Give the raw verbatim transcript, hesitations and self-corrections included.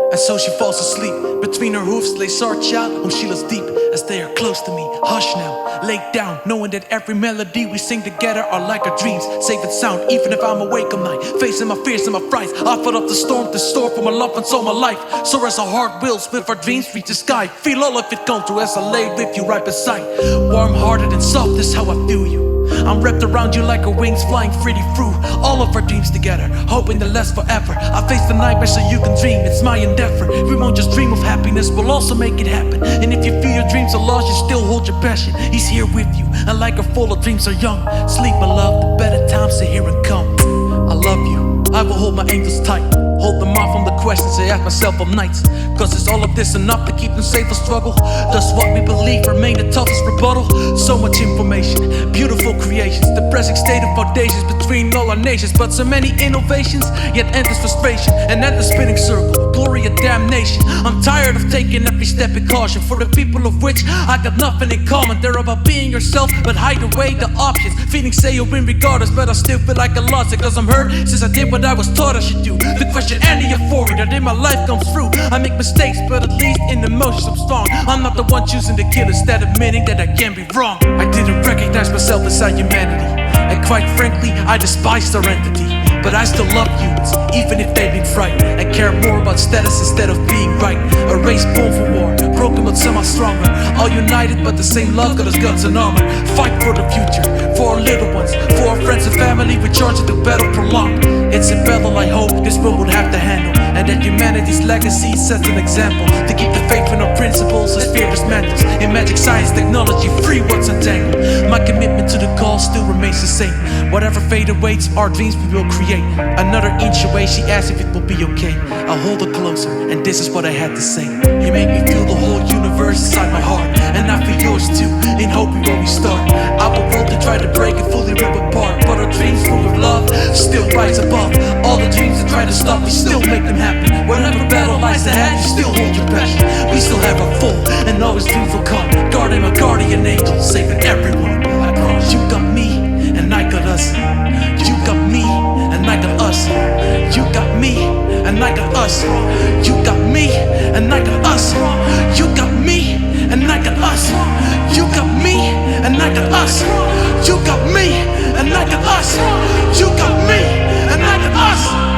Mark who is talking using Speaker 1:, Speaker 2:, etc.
Speaker 1: And so she falls asleep. Between her hoofs lays our child, whom she loves deep. As they are close to me, hush now, lay down, knowing that every melody we sing together are like our dreams. Safe and sound, even if I'm awake all night, facing my fears and my frights. I fought up the storm to store for my loved ones all my life. So as our heart wills, with our dreams reach the sky, feel all of it come through as I lay with you right beside. Warm-hearted and soft is how I feel you. I'm wrapped around you like our wings, flying freely through all of our dreams together, hoping to last forever. I face the nightmare so you can dream, it's my endeavor. We won't just dream of happiness, we'll also make it happen. And if you feel your dreams are lost, you still hold your passion. He's here with you, and like a full of dreams are young. Sleep, my love, the better times are here and come. I love you, I will hold my angels tight, hold them off from the questions I ask myself on nights. Cause is all of this enough to keep them safe or struggle? Does what we believe remain the toughest rebuttal? So much information, beautiful creations, the present state of audacious between all our nations. But so many innovations, yet endless frustration, and endless spinning circle, glory or damnation. I'm tired of taking every step in caution for the people of which I got nothing in common. They're about being yourself, but hide away the options. Feelings say you'll win regardless, but I still feel like I lost it. Cause I'm hurt since I did what I was taught I should do. The question any euphoria that in my life comes through. I make mistakes, but at least in emotions I'm strong. I'm not the one choosing to kill, instead admitting that I can be wrong. I didn't recognize myself inside humanity, and quite frankly, I despised our entity. But I still love humans, even if they've been frightened, and care more about status instead of being right. A race born for war, broken but somehow stronger, all united but the same love got us guns and armor. Fight for the future, for our little ones, for our friends and family, we charge the battle prolonged. It's a battle I hope this world would have to handle, and that humanity's legacy sets an example to keep the faith in our principles as fear dismantles. In magic, science, technology, free what's entangled. My commitment to the cause still remains the same. Whatever fate awaits, our dreams we will create. Another inch away, she asked if it will be okay. I'll hold her closer, and this is what I had to say. You make me feel the whole universe inside my heart, and I feel yours too, in hoping where we start. I will roll to try to break and fully rip apart, but our dreams full of love still rise above. All the dreams that try to stop me still make them happen. Whatever battle lies ahead, you still hold your passion. We still have our full, and always dreams will come. Guarding my guardian angel, saving everyone. I promise you got me, and I got us. You got me, and I got us. You got me, and I got us. You got me, and I got us. You got me, and I got us. You got me, and I got us. You got me, and I got us. You got me, and I got us.